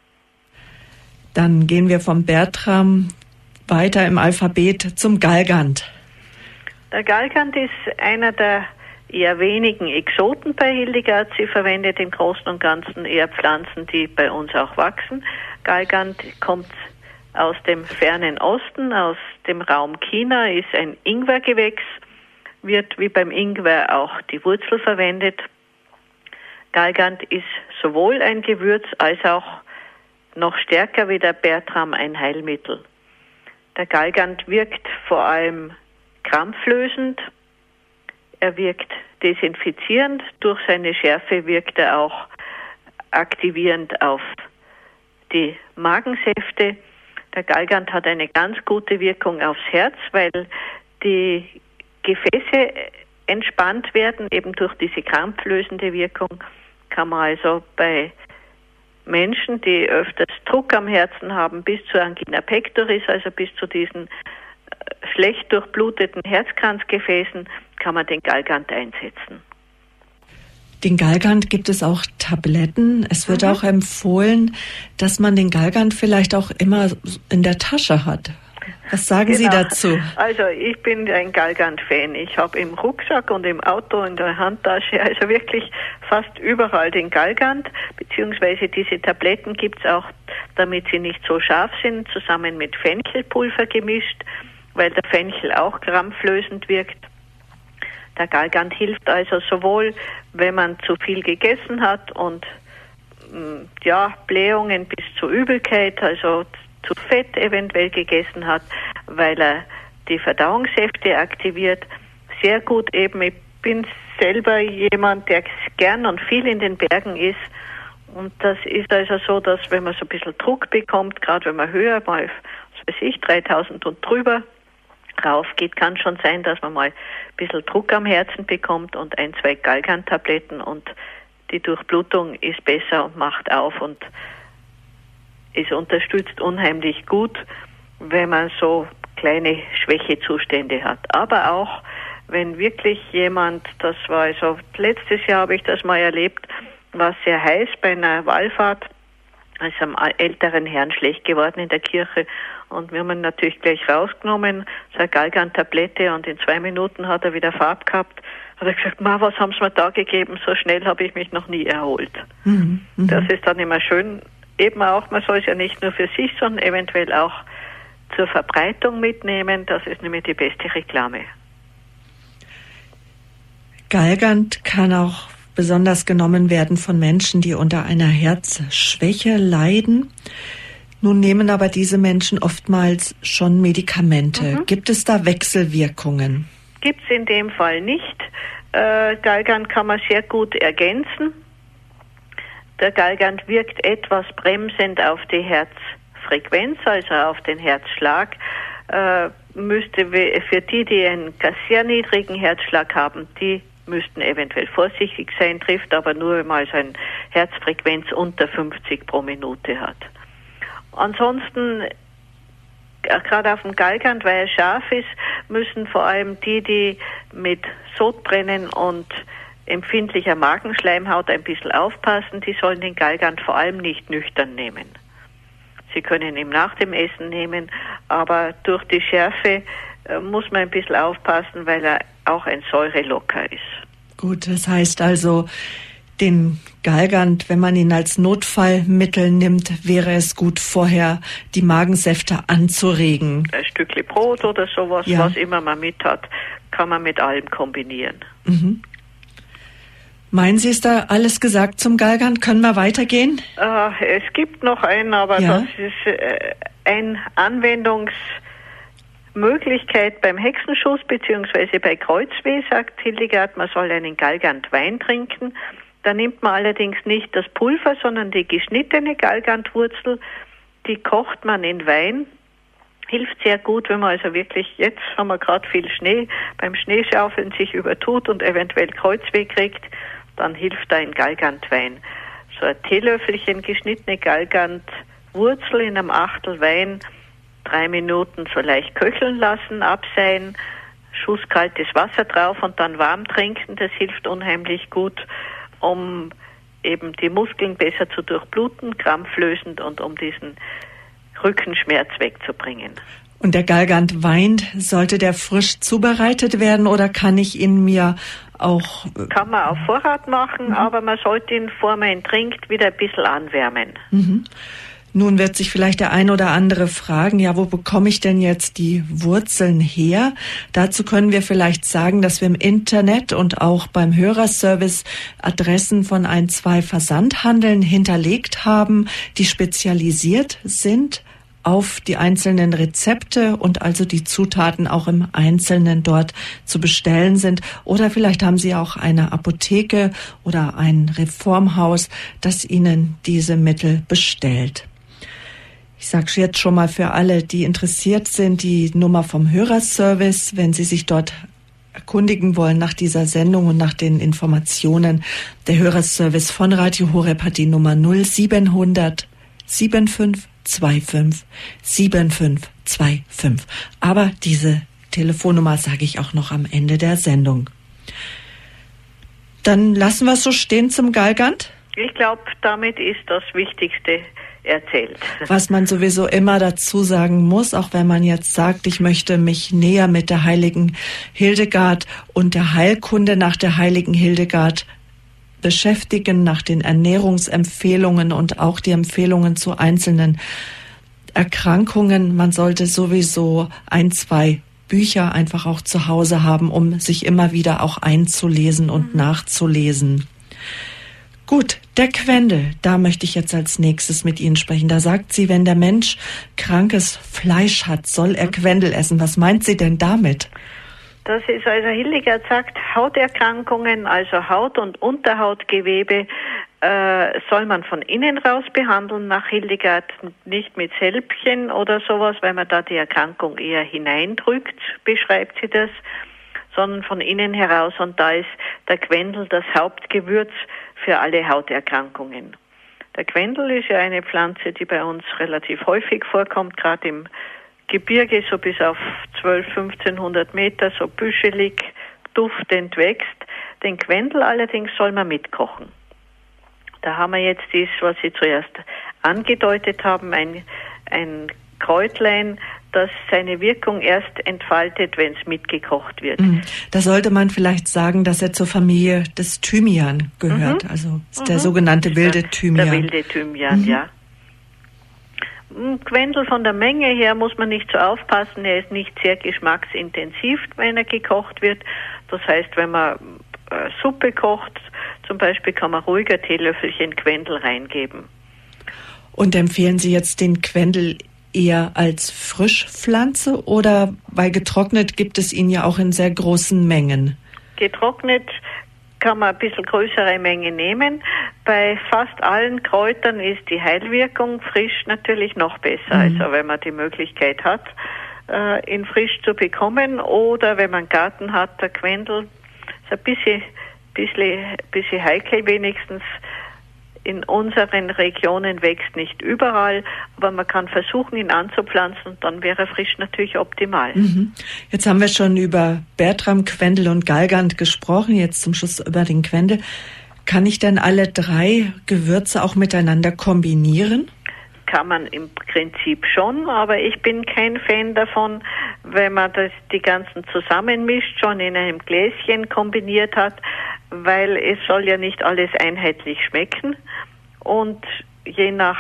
Dann gehen wir vom Bertram weiter im Alphabet zum Galgant. Der Galgant ist einer der eher wenigen Exoten bei Hildegard. Sie verwendet im Großen und Ganzen eher Pflanzen, die bei uns auch wachsen. Galgant kommt aus dem fernen Osten, aus dem Raum China, ist ein Ingwergewächs, wird wie beim Ingwer auch die Wurzel verwendet. Galgant ist sowohl ein Gewürz als auch noch stärker wie der Bertram ein Heilmittel. Der Galgant wirkt vor allem krampflösend. Er wirkt desinfizierend, durch seine Schärfe wirkt er auch aktivierend auf die Magensäfte. Der Galgant hat eine ganz gute Wirkung aufs Herz, weil die Gefäße entspannt werden, eben durch diese krampflösende Wirkung. Kann man also bei Menschen, die öfters Druck am Herzen haben, bis zur Angina pectoris, also bis zu diesen schlecht durchbluteten Herzkranzgefäßen, kann man den Galgant einsetzen. Den Galgant gibt es auch Tabletten. Es wird auch empfohlen, dass man den Galgant vielleicht auch immer in der Tasche hat. Was sagen Sie dazu? Also ich bin ein Galgant-Fan. Ich habe im Rucksack und im Auto, in der Handtasche, also wirklich fast überall den Galgant, beziehungsweise diese Tabletten gibt es auch, damit sie nicht so scharf sind, zusammen mit Fenchelpulver gemischt, weil der Fenchel auch krampflösend wirkt. Der Galgant hilft also sowohl, wenn man zu viel gegessen hat und Blähungen bis zur Übelkeit, also zu Fett eventuell gegessen hat, weil er die Verdauungssäfte aktiviert. Sehr gut eben, ich bin selber jemand, der gern und viel in den Bergen ist. Und das ist also so, dass wenn man so ein bisschen Druck bekommt, gerade wenn man höher, mal, 3000 und drüber raufgeht, kann schon sein, dass man mal ein bisschen Druck am Herzen bekommt und 1-2 Galgant-Tabletten und die Durchblutung ist besser und macht auf und es unterstützt unheimlich gut, wenn man so kleine Schwächezustände hat. Aber auch, wenn wirklich jemand, das war also letztes Jahr habe ich das mal erlebt, war sehr heiß bei einer Wallfahrt, ist einem älteren Herrn schlecht geworden in der Kirche und wir haben ihn natürlich gleich rausgenommen, so eine Galgant-Tablette und in 2 Minuten hat er wieder Farbe gehabt. Hat er gesagt, was haben sie mir da gegeben, so schnell habe ich mich noch nie erholt. Das ist dann immer schön, eben auch, man soll es ja nicht nur für sich, sondern eventuell auch zur Verbreitung mitnehmen, das ist nämlich die beste Reklame. Galgant kann auch besonders genommen werden von Menschen, die unter einer Herzschwäche leiden. Nun nehmen aber diese Menschen oftmals schon Medikamente. Gibt es da Wechselwirkungen? Gibt es in dem Fall nicht. Galgant kann man sehr gut ergänzen. Der Galgant wirkt etwas bremsend auf die Herzfrequenz, also auf den Herzschlag. Müsste für die einen sehr niedrigen Herzschlag haben, die müssten eventuell vorsichtig sein, trifft aber nur, wenn man so eine Herzfrequenz unter 50 pro Minute hat. Ansonsten, gerade auf dem Galgant, weil er scharf ist, müssen vor allem die mit Sodbrennen und empfindlicher Magenschleimhaut ein bisschen aufpassen. Die sollen den Galgant vor allem nicht nüchtern nehmen. Sie können ihn nach dem Essen nehmen, aber durch die Schärfe muss man ein bisschen aufpassen, weil er auch ein Säurelocker ist. Gut, das heißt also, den Galgant, wenn man ihn als Notfallmittel nimmt, wäre es gut, vorher die Magensäfte anzuregen. Ein Stückchen Brot oder sowas, was immer man mit hat, kann man mit allem kombinieren. Meinen Sie, ist da alles gesagt zum Galgant? Können wir weitergehen? Es gibt noch einen, aber das ist ein Anwendungsmöglichkeit beim Hexenschuss bzw. bei Kreuzweh, sagt Hildegard, man soll einen Galgantwein trinken. Da nimmt man allerdings nicht das Pulver, sondern die geschnittene Galgantwurzel, die kocht man in Wein. Hilft sehr gut, wenn man also wirklich, jetzt haben wir gerade viel Schnee, beim Schneeschaufeln sich übertut und eventuell Kreuzweh kriegt, dann hilft da ein Galgantwein. So ein Teelöffelchen geschnittene Galgantwurzel in einem Achtel Wein, 3 Minuten so leicht köcheln lassen, abseihen, Schuss kaltes Wasser drauf und dann warm trinken, das hilft unheimlich gut, um eben die Muskeln besser zu durchbluten, krampflösend und um diesen Rückenschmerz wegzubringen. Und der Galgantwein, sollte der frisch zubereitet werden oder kann ich ihn mir auch... Kann man auf Vorrat machen, aber man sollte ihn, bevor man ihn trinkt, wieder ein bisschen anwärmen. Nun wird sich vielleicht der ein oder andere fragen, ja, wo bekomme ich denn jetzt die Wurzeln her? Dazu können wir vielleicht sagen, dass wir im Internet und auch beim Hörerservice Adressen von 1-2 Versandhandeln hinterlegt haben, die spezialisiert sind auf die einzelnen Rezepte und also die Zutaten auch im Einzelnen dort zu bestellen sind. Oder vielleicht haben Sie auch eine Apotheke oder ein Reformhaus, das Ihnen diese Mittel bestellt. Ich sage jetzt schon mal für alle, die interessiert sind, die Nummer vom Hörerservice, wenn Sie sich dort erkundigen wollen nach dieser Sendung und nach den Informationen. Der Hörerservice von Radio Horeb hat die Nummer 0700 7525 7525. Aber diese Telefonnummer sage ich auch noch am Ende der Sendung. Dann lassen wir es so stehen zum Galgant. Ich glaube, damit ist das Wichtigste erzählt. Was man sowieso immer dazu sagen muss, auch wenn man jetzt sagt, ich möchte mich näher mit der heiligen Hildegard und der Heilkunde nach der heiligen Hildegard beschäftigen, nach den Ernährungsempfehlungen und auch die Empfehlungen zu einzelnen Erkrankungen. Man sollte sowieso 1, 2 Bücher einfach auch zu Hause haben, um sich immer wieder auch einzulesen und nachzulesen. Gut, der Quendel, da möchte ich jetzt als nächstes mit Ihnen sprechen. Da sagt sie, wenn der Mensch krankes Fleisch hat, soll er Quendel essen. Was meint sie denn damit? Das ist also, Hildegard sagt, Hauterkrankungen, also Haut- und Unterhautgewebe, soll man von innen raus behandeln, nach Hildegard nicht mit Sälbchen oder sowas, weil man da die Erkrankung eher hineindrückt, beschreibt sie das, sondern von innen heraus. Und da ist der Quendel das Hauptgewürz für alle Hauterkrankungen. Der Quendel ist ja eine Pflanze, die bei uns relativ häufig vorkommt, gerade im Gebirge, so bis auf 1200-1500 Meter, so büschelig, duftend wächst. Den Quendel allerdings soll man mitkochen. Da haben wir jetzt das, was Sie zuerst angedeutet haben, ein Kräutlein, das seine Wirkung erst entfaltet, wenn es mitgekocht wird. Da sollte man vielleicht sagen, dass er zur Familie des Thymian gehört. Also ist der sogenannte wilde Thymian. Der wilde Thymian, ja. Quendel von der Menge her muss man nicht so aufpassen. Er ist nicht sehr geschmacksintensiv, wenn er gekocht wird. Das heißt, wenn man Suppe kocht, zum Beispiel, kann man ruhig ein Teelöffelchen Quendel reingeben. Und empfehlen Sie jetzt den Quendel eher als Frischpflanze oder, weil getrocknet gibt es ihn ja auch in sehr großen Mengen? Getrocknet kann man ein bisschen größere Menge nehmen. Bei fast allen Kräutern ist die Heilwirkung frisch natürlich noch besser. Also wenn man die Möglichkeit hat, ihn frisch zu bekommen, oder wenn man einen Garten hat, der Quendel ist ein bisschen heikel wenigstens. In unseren Regionen wächst nicht überall, aber man kann versuchen, ihn anzupflanzen, und dann wäre er frisch natürlich optimal. Jetzt haben wir schon über Bertram, Quendel und Galgant gesprochen, jetzt zum Schluss über den Quendel. Kann ich denn alle 3 Gewürze auch miteinander kombinieren? Kann man im Prinzip schon, aber ich bin kein Fan davon, wenn man die ganzen zusammenmischt, schon in einem Gläschen kombiniert hat, weil es soll ja nicht alles einheitlich schmecken, und je nach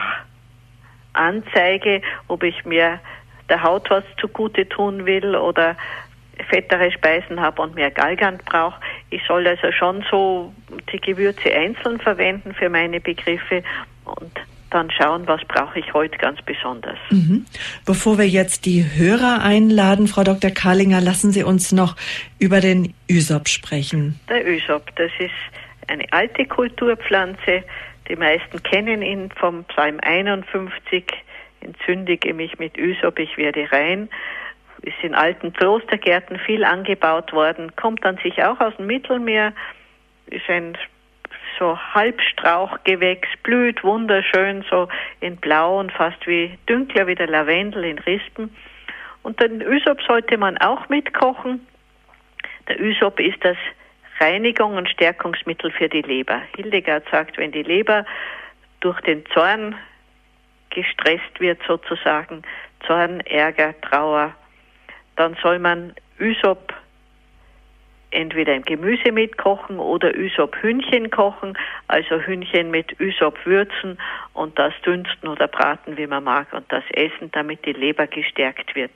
Anzeige, ob ich mir der Haut was zugute tun will oder fettere Speisen habe und mehr Galgant brauche, ich soll also schon so die Gewürze einzeln verwenden für meine Begriffe und dann schauen, was brauche ich heute ganz besonders. Bevor wir jetzt die Hörer einladen, Frau Dr. Karlinger, lassen Sie uns noch über den Ysop sprechen. Der Ysop, das ist eine alte Kulturpflanze. Die meisten kennen ihn vom Psalm 51. Entzündige mich mit Ysop, ich werde rein. Ist in alten Klostergärten viel angebaut worden, kommt an sich auch aus dem Mittelmeer, ist ein so Halbstrauchgewächs, blüht wunderschön, so in Blau und fast wie dunkler wie der Lavendel in Rispen. Und den Ysop sollte man auch mitkochen. Der Ysop ist das Reinigung und Stärkungsmittel für die Leber. Hildegard sagt, wenn die Leber durch den Zorn gestresst wird sozusagen, Zorn, Ärger, Trauer, dann soll man Ysop entweder im Gemüse mitkochen oder Ysop-Hühnchen kochen, also Hühnchen mit Ysop würzen und das dünsten oder braten, wie man mag, und das essen, damit die Leber gestärkt wird.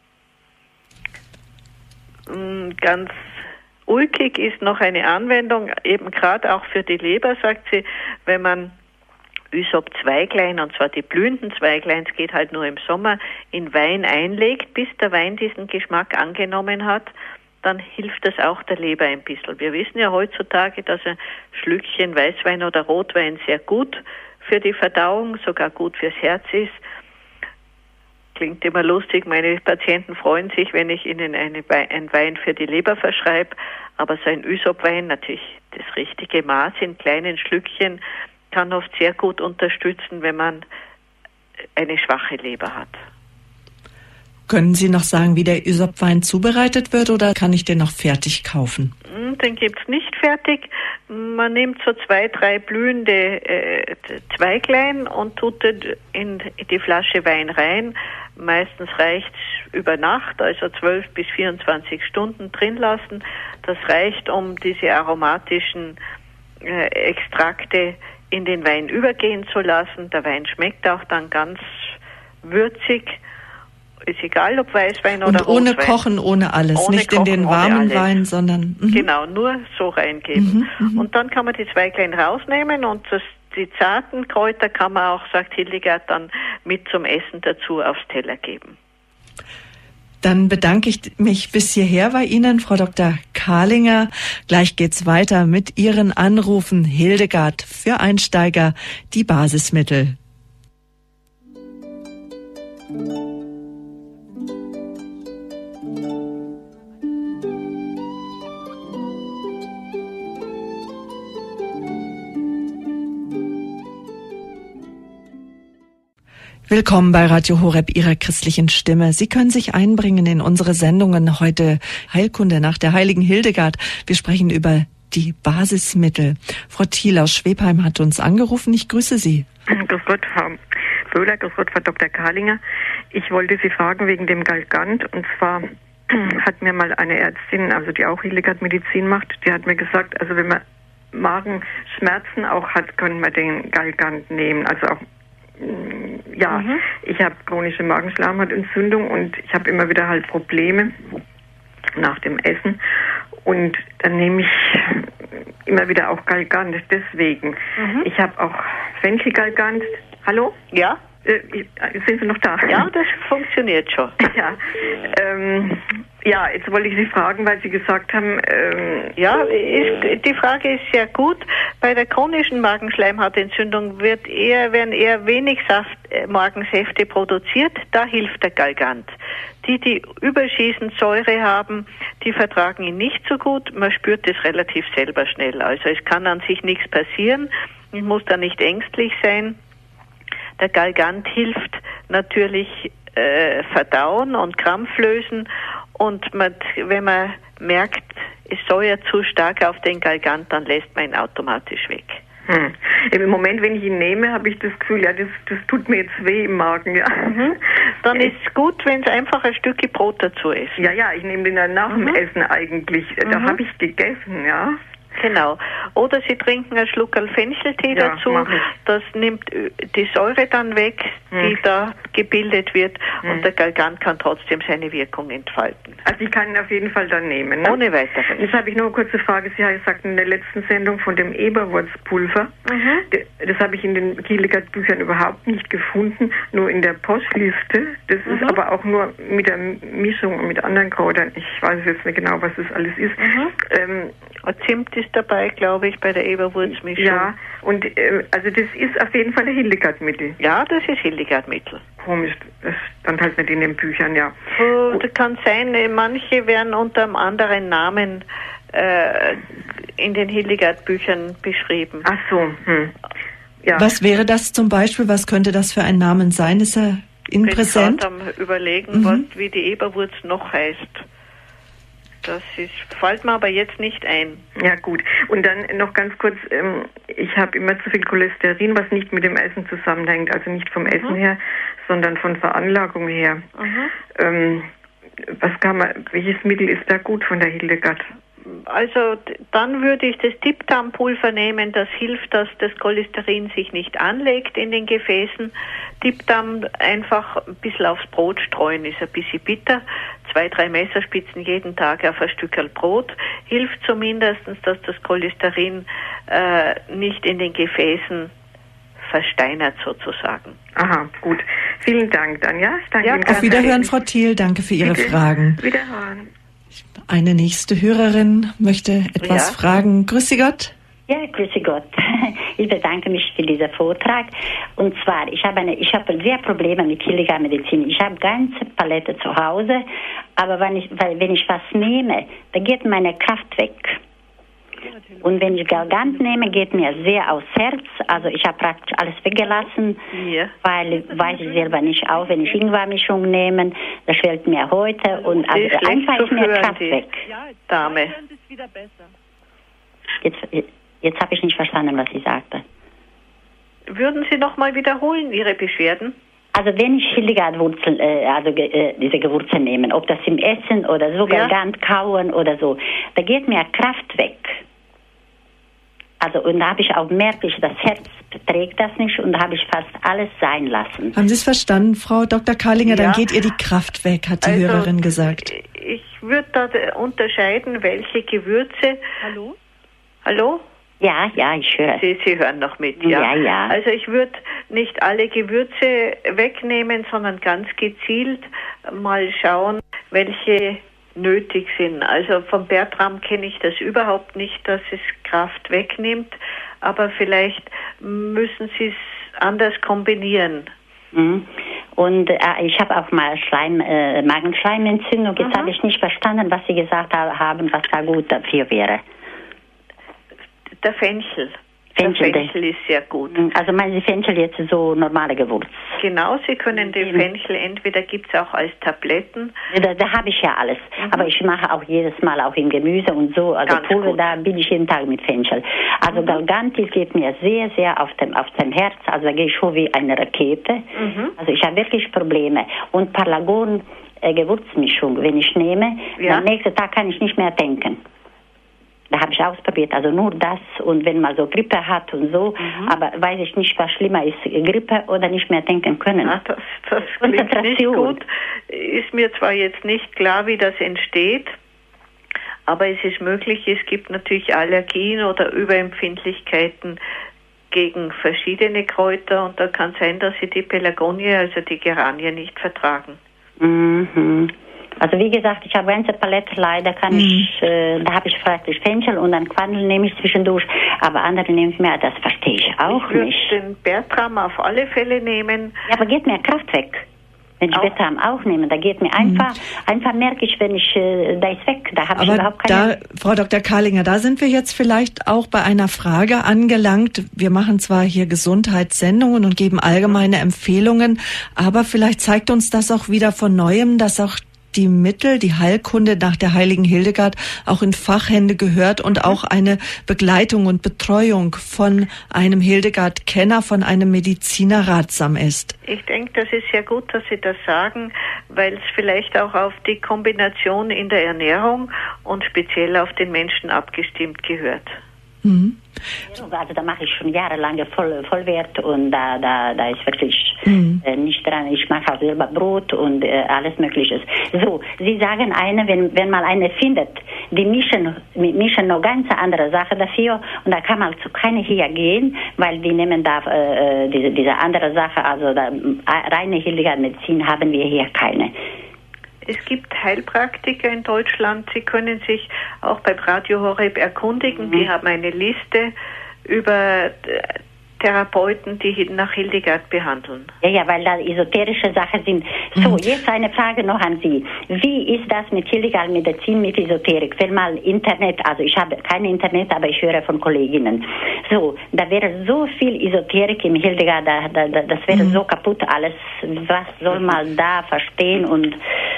Ganz ulkig ist noch eine Anwendung, eben gerade auch für die Leber, sagt sie, wenn man Ysop-Zweiglein, und zwar die blühenden Zweiglein, es geht halt nur im Sommer, in Wein einlegt, bis der Wein diesen Geschmack angenommen hat, dann hilft das auch der Leber ein bisschen. Wir wissen ja heutzutage, dass ein Schlückchen Weißwein oder Rotwein sehr gut für die Verdauung, sogar gut fürs Herz ist. Klingt immer lustig, meine Patienten freuen sich, wenn ich ihnen einen Wein für die Leber verschreibe, aber so ein Ysop-Wein, natürlich das richtige Maß in kleinen Schlückchen, kann oft sehr gut unterstützen, wenn man eine schwache Leber hat. Können Sie noch sagen, wie der Ysop-Wein zubereitet wird, oder kann ich den noch fertig kaufen? Den gibt's nicht fertig. Man nimmt so 2, 3 blühende Zweiglein und tut in die Flasche Wein rein. Meistens reicht's über Nacht, also 12 bis 24 Stunden drin lassen. Das reicht, um diese aromatischen Extrakte in den Wein übergehen zu lassen. Der Wein schmeckt auch dann ganz würzig. Ist egal, ob Weißwein oder Rotwein. Und ohne Kochen, ohne alles. Ohne nicht Kochen, in den warmen Wein, sondern... Genau, nur so reingeben. Und dann kann man die Zweiglein rausnehmen und die zarten Kräuter kann man auch, sagt Hildegard, dann mit zum Essen dazu aufs Teller geben. Dann bedanke ich mich bis hierher bei Ihnen, Frau Dr. Kahlinger. Gleich geht's weiter mit Ihren Anrufen. Hildegard, für Einsteiger, die Basismittel. Willkommen bei Radio Horeb, Ihrer christlichen Stimme. Sie können sich einbringen in unsere Sendungen heute Heilkunde nach der heiligen Hildegard. Wir sprechen über die Basismittel. Frau Thiel aus Schwebheim hat uns angerufen. Ich grüße Sie. Grüß Gott, Frau Böhler, grüß Gott, Frau Dr. Kahlinger. Ich wollte Sie fragen wegen dem Galgant. Und zwar hat mir mal eine Ärztin, also die auch Hildegard-Medizin macht, die hat mir gesagt, also wenn man Magenschmerzen auch hat, können wir den Galgant nehmen. Also auch ich habe chronische Magenschleimhautentzündung und ich habe immer wieder halt Probleme nach dem Essen und dann nehme ich immer wieder auch Galgant. Deswegen, ich habe auch Fenchelgalgant. Hallo? Ja? Sind Sie noch da? Ja, das funktioniert schon. Ja, jetzt wollte ich Sie fragen, weil Sie gesagt haben... die Frage ist sehr gut. Bei der chronischen Magenschleimhautentzündung werden eher wenig Magensäfte produziert. Da hilft der Galgant. Die überschießend Säure haben, die vertragen ihn nicht so gut. Man spürt es relativ selber schnell. Also es kann an sich nichts passieren. Ich muss da nicht ängstlich sein. Der Galgant hilft natürlich verdauen und Krampf lösen. Und wenn man merkt, es säuert zu stark auf den Galgant, dann lässt man ihn automatisch weg. Im Moment, wenn ich ihn nehme, habe ich das Gefühl, ja, das tut mir jetzt weh im Magen. Ja. Dann ist es gut, wenn es einfach ein Stückchen Brot dazu ist. Ja, ich nehme den dann nach dem Essen eigentlich. Da habe ich gegessen, ja. Genau. Oder Sie trinken einen Schluckerl Fencheltee dazu. Das nimmt die Säure dann weg, die da gebildet wird. Und der Galgant kann trotzdem seine Wirkung entfalten. Also ich kann ihn auf jeden Fall dann nehmen, ne? Ohne weiteres. Jetzt habe ich nur eine kurze Frage. Sie haben gesagt in der letzten Sendung von dem Eberwurzpulver. Das habe ich in den Hildegard-Büchern überhaupt nicht gefunden. Nur in der Postliste. Das ist aber auch nur mit der Mischung mit anderen Kräutern. Ich weiß jetzt nicht genau, was das alles ist. Zimt ist dabei, glaube ich, bei der Eberwurzmischung. Ja, und also das ist auf jeden Fall ein Hildegard-Mittel. Ja, das ist Hildegard-Mittel. Komisch, das stand halt nicht in den Büchern, ja. Das kann sein, manche werden unter einem anderen Namen in den Hildegard-Büchern beschrieben. Ach so, Ja. Was wäre das zum Beispiel? Was könnte das für ein Namen sein? Ist er Ihnen präsent? Ich bin gerade am Überlegen, wie die Eberwurz noch heißt. Das fällt mir aber jetzt nicht ein. Ja gut. Und dann noch ganz kurz, ich habe immer zu viel Cholesterin, was nicht mit dem Essen zusammenhängt. Also nicht vom Essen her, sondern von Veranlagung her. Welches Mittel ist da gut von der Hildegard? Also dann würde ich das Diptam-Pulver nehmen. Das hilft, dass das Cholesterin sich nicht anlegt in den Gefäßen. Diptam einfach ein bisschen aufs Brot streuen, ist ein bisschen bitter. 2, 3 Messerspitzen jeden Tag auf ein Stückerl Brot. Hilft zumindest, dass das Cholesterin nicht in den Gefäßen versteinert sozusagen. Aha, gut. Vielen Dank dann, ja? Ich danke Ihnen. Auf Wiederhören, Frau Thiel. Danke für Ihre Fragen. Wiederhören. Eine nächste Hörerin möchte etwas fragen. Grüß Sie Gott. Ja, grüße Gott. Ich bedanke mich für diesen Vortrag. Und zwar, ich habe sehr Probleme mit Hildegard-Medizin. Ich habe ganze Palette zu Hause, aber wenn ich was nehme, da geht meine Kraft weg. Und wenn ich Galgant nehme, geht mir sehr aufs Herz. Also ich habe praktisch alles weggelassen, weil weiß ich selber nicht auch, wenn ich Ingwermischung nehme, das fällt mir heute und also einfach ist mir Kraft weg. Ja, Dame. Jetzt habe ich nicht verstanden, was sie sagte. Würden Sie noch mal wiederholen, Ihre Beschwerden? Also wenn ich Hildegard-Wurzel, diese Gewürze nehmen, ob das im Essen oder so Galgant kauen oder so, da geht mir Kraft weg. Also und da habe ich auch merklich, das Herz trägt das nicht und da habe ich fast alles sein lassen. Haben Sie es verstanden, Frau Dr. Karlinger? Dann geht ihr die Kraft weg, hat die Hörerin gesagt. Ich würde da unterscheiden, welche Gewürze... Hallo? Hallo? Ja, ich höre. Sie hören noch mit, ja? Ja. Also ich würde nicht alle Gewürze wegnehmen, sondern ganz gezielt mal schauen, welche nötig sind. Also von Bertram kenne ich das überhaupt nicht, dass es Kraft wegnimmt, aber vielleicht müssen Sie es anders kombinieren. Und ich habe auch mal Magenschleimentzündung. Jetzt habe ich nicht verstanden, was Sie gesagt haben, was da gut dafür wäre. Der Fenchel. Der Fenchel ist sehr gut. Also meinen Sie Fenchel jetzt so normale Gewürz? Genau, Sie können den Fenchel, entweder gibt es auch als Tabletten. Ja, da habe ich ja alles. Aber ich mache auch jedes Mal auch im Gemüse und so. Also Ganz Pulver, gut. da bin ich jeden Tag mit Fenchel. Also Galgantis geht mir sehr, sehr auf dem Herz. Also da gehe ich schon wie eine Rakete. Also ich habe wirklich Probleme. Und Parlagon Gewürzmischung, wenn ich nehme, am nächsten Tag kann ich nicht mehr denken. Da habe ich ausprobiert, also nur das und wenn man so Grippe hat und so, aber weiß ich nicht, was schlimmer ist, Grippe oder nicht mehr denken können. Ach, das klingt nicht gut. Ist mir zwar jetzt nicht klar, wie das entsteht, aber es ist möglich, es gibt natürlich Allergien oder Überempfindlichkeiten gegen verschiedene Kräuter und da kann sein, dass sie die Pelargonie, also die Geranie, nicht vertragen. Also wie gesagt, ich habe ganze Palette, leider kann ich, da habe ich praktisch Fenchel und dann Quandel nehme ich zwischendurch, aber andere nehme ich mehr, das verstehe ich auch nicht. Ich würde den Bertram auf alle Fälle nehmen. Ja, aber geht mir Kraft weg. Wenn ich Bertram auch nehme, da geht mir einfach merke ich, wenn ich, da ist weg, da habe ich überhaupt keine... Frau Dr. Karlinger, da sind wir jetzt vielleicht auch bei einer Frage angelangt. Wir machen zwar hier Gesundheitssendungen und geben allgemeine Empfehlungen, aber vielleicht zeigt uns das auch wieder von Neuem, dass auch die Mittel, die Heilkunde nach der heiligen Hildegard auch in Fachhände gehört und auch eine Begleitung und Betreuung von einem Hildegard-Kenner, von einem Mediziner ratsam ist. Ich denke, das ist sehr gut, dass Sie das sagen, weil es vielleicht auch auf die Kombination in der Ernährung und speziell auf den Menschen abgestimmt gehört. Also da mache ich schon jahrelang Vollwert und da ist wirklich nicht dran. Ich mache auch selber Brot und alles Mögliche. So, Sie sagen wenn mal eine findet, die mischen noch ganz andere Sachen dafür und da kann man zu keiner hier gehen, weil die nehmen da diese andere Sache, also reine Hildegard-Medizin haben wir hier keine. Es gibt Heilpraktiker in Deutschland. Sie können sich auch bei Radio Horeb erkundigen. Die haben eine Liste über Therapeuten, die nach Hildegard behandeln. Ja, weil da esoterische Sachen sind. So, jetzt eine Frage noch an Sie. Wie ist das mit Hildegard-Medizin, mit Esoterik? Wenn mal Internet, also ich habe kein Internet, aber ich höre von Kolleginnen. So, da wäre so viel Esoterik im Hildegard, das wäre so kaputt alles. Was soll man da verstehen und...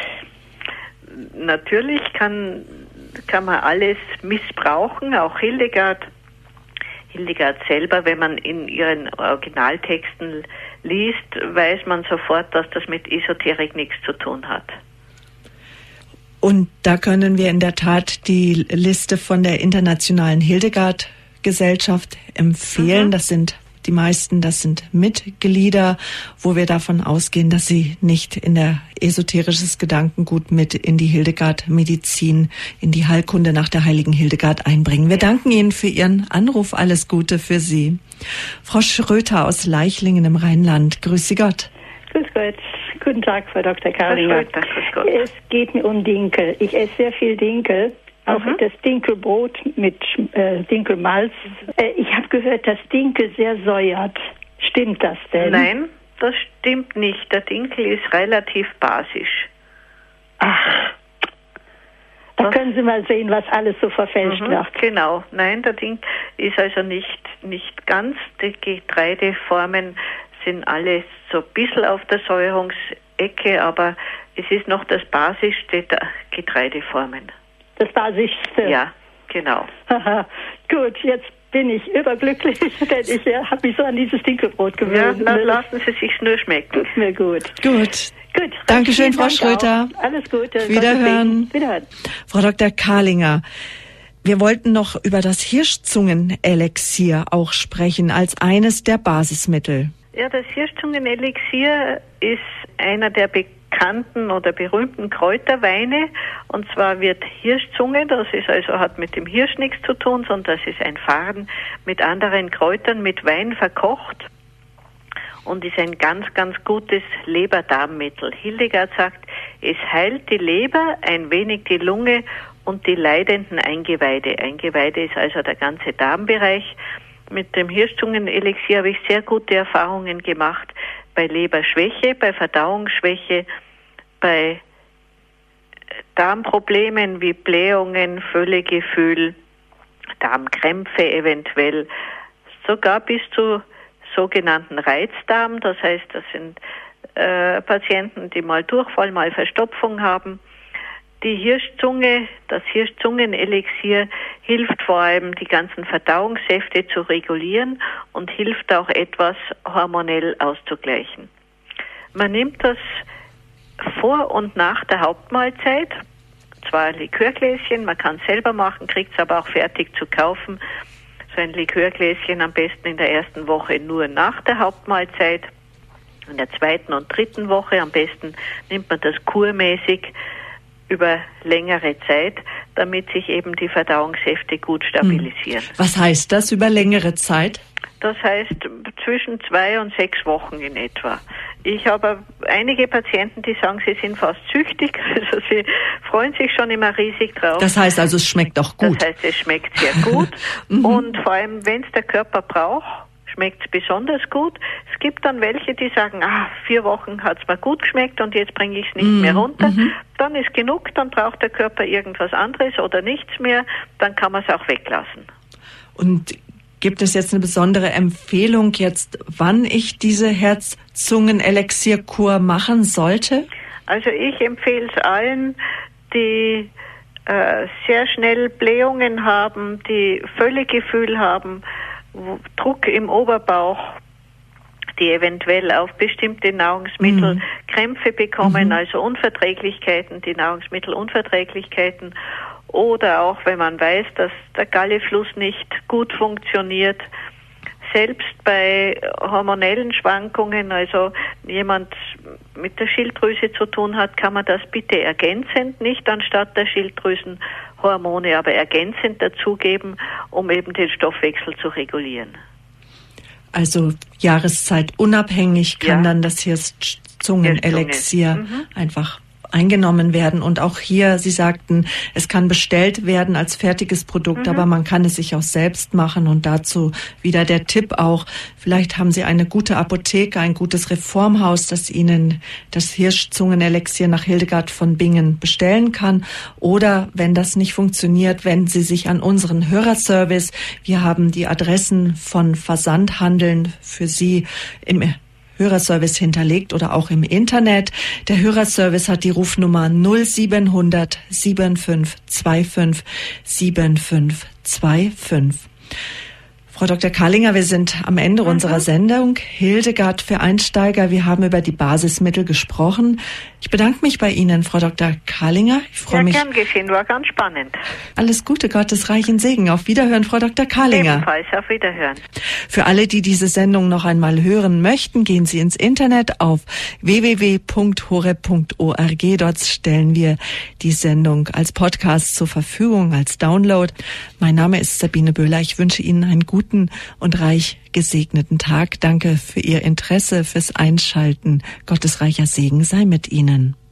Natürlich kann man alles missbrauchen, auch Hildegard selber, wenn man in ihren Originaltexten liest, weiß man sofort, dass das mit Esoterik nichts zu tun hat. Und da können wir in der Tat die Liste von der Internationalen Hildegard-Gesellschaft empfehlen. Das sind die meisten, das sind Mitglieder, wo wir davon ausgehen, dass sie nicht in der esoterisches Gedankengut mit in die Hildegard-Medizin, in die Heilkunde nach der heiligen Hildegard einbringen. Wir danken Ihnen für Ihren Anruf. Alles Gute für Sie. Frau Schröter aus Leichlingen im Rheinland. Grüß Sie Gott. Grüß Gott. Guten Tag, Frau Dr. Karlinger. Es geht mir um Dinkel. Ich esse sehr viel Dinkel. Auch das Dinkelbrot mit Dinkelmalz. Ich habe gehört, dass Dinkel sehr säuert. Stimmt das denn? Nein, das stimmt nicht. Der Dinkel ist relativ basisch. Ach, da können Sie mal sehen, was alles so verfälscht wird. Genau. Nein, der Dinkel ist also nicht ganz. Die Getreideformen sind alle so ein bisschen auf der Säuerungsecke, aber es ist noch das Basischste der Getreideformen. Das Basischste? Ja, genau. Gut, jetzt bin ich überglücklich, denn ich habe mich so an dieses Dinkelbrot gewöhnt. Ja, dann lassen Sie sich nur schmecken. Tut mir gut. Gut. Dankeschön, Frau Schröter. Auch. Alles Gute. Wiederhören. Frau Dr. Karlinger, wir wollten noch über das Hirschzungenelixier auch sprechen, als eines der Basismittel. Ja, das Hirschzungenelixier ist einer der bekannten oder berühmten Kräuterweine. Und zwar wird Hirschzunge, das ist also, hat mit dem Hirsch nichts zu tun, sondern das ist ein Faden mit anderen Kräutern, mit Wein verkocht und ist ein ganz, ganz gutes Leberdarmmittel. Hildegard sagt, es heilt die Leber, ein wenig die Lunge und die leidenden Eingeweide. Eingeweide ist also der ganze Darmbereich. Mit dem Hirschzungenelixier habe ich sehr gute Erfahrungen gemacht bei Leberschwäche, bei Verdauungsschwäche, bei Darmproblemen wie Blähungen, Völlegefühl, Darmkrämpfe eventuell, sogar bis zu sogenannten Reizdarm. Das heißt, das sind Patienten, die mal Durchfall, mal Verstopfung haben. Die Hirschzunge, das Hirschzungenelixier hilft vor allem, die ganzen Verdauungssäfte zu regulieren und hilft auch etwas hormonell auszugleichen. Man nimmt das vor und nach der Hauptmahlzeit, zwar Likörgläschen, man kann es selber machen, kriegt es aber auch fertig zu kaufen. So ein Likörgläschen am besten in der ersten Woche nur nach der Hauptmahlzeit. In der zweiten und dritten Woche am besten nimmt man das kurmäßig über längere Zeit, damit sich eben die Verdauungssäfte gut stabilisieren. Was heißt das über längere Zeit? Das heißt zwischen 2 und 6 Wochen in etwa. Ich habe einige Patienten, die sagen, sie sind fast süchtig, also sie freuen sich schon immer riesig drauf. Das heißt also, es schmeckt auch gut. Das heißt, es schmeckt sehr gut und vor allem, wenn es der Körper braucht, schmeckt es besonders gut. Es gibt dann welche, die sagen, 4 Wochen hat es mir gut geschmeckt und jetzt bringe ich es nicht mehr runter. Dann ist genug, dann braucht der Körper irgendwas anderes oder nichts mehr, dann kann man es auch weglassen. Und gibt es jetzt eine besondere Empfehlung jetzt, wann ich diese Herz-Zungen-Elixierkur machen sollte? Also ich empfehle es allen, die sehr schnell Blähungen haben, die Völlegefühl haben, Druck im Oberbauch, die eventuell auf bestimmte Nahrungsmittel Krämpfe bekommen, also Unverträglichkeiten, die Nahrungsmittelunverträglichkeiten, oder auch wenn man weiß, dass der Gallefluss nicht gut funktioniert. Selbst bei hormonellen Schwankungen, also jemand mit der Schilddrüse zu tun hat, kann man das bitte ergänzend, nicht anstatt der Schilddrüsenhormone, aber ergänzend dazugeben, um eben den Stoffwechsel zu regulieren. Also Jahreszeit unabhängig kann dann das Hirschzungenelixier einfach eingenommen werden. Und auch hier, Sie sagten, es kann bestellt werden als fertiges Produkt, aber man kann es sich auch selbst machen. Und dazu wieder der Tipp auch, vielleicht haben Sie eine gute Apotheke, ein gutes Reformhaus, das Ihnen das Hirschzungenelixier nach Hildegard von Bingen bestellen kann. Oder wenn das nicht funktioniert, wenden Sie sich an unseren Hörerservice. Wir haben die Adressen von Versandhandeln für Sie im Hörerservice hinterlegt oder auch im Internet. Der Hörerservice hat die Rufnummer 0700 7525 7525. Frau Dr. Karlinger, wir sind am Ende unserer Sendung. Hildegard für Einsteiger, wir haben über die Basismittel gesprochen. Ich bedanke mich bei Ihnen, Frau Dr. Karlinger. Ich freue mich. Gern geschehen, war ganz spannend. Alles Gute, Gottes reichen Segen. Auf Wiederhören, Frau Dr. Karlinger. Ebenfalls, auf Wiederhören. Für alle, die diese Sendung noch einmal hören möchten, gehen Sie ins Internet auf www.horeb.org. Dort stellen wir die Sendung als Podcast zur Verfügung, als Download. Mein Name ist Sabine Böhler. Ich wünsche Ihnen einen guten guten und reich gesegneten Tag. Danke für Ihr Interesse, fürs Einschalten. Gottes reicher Segen sei mit Ihnen.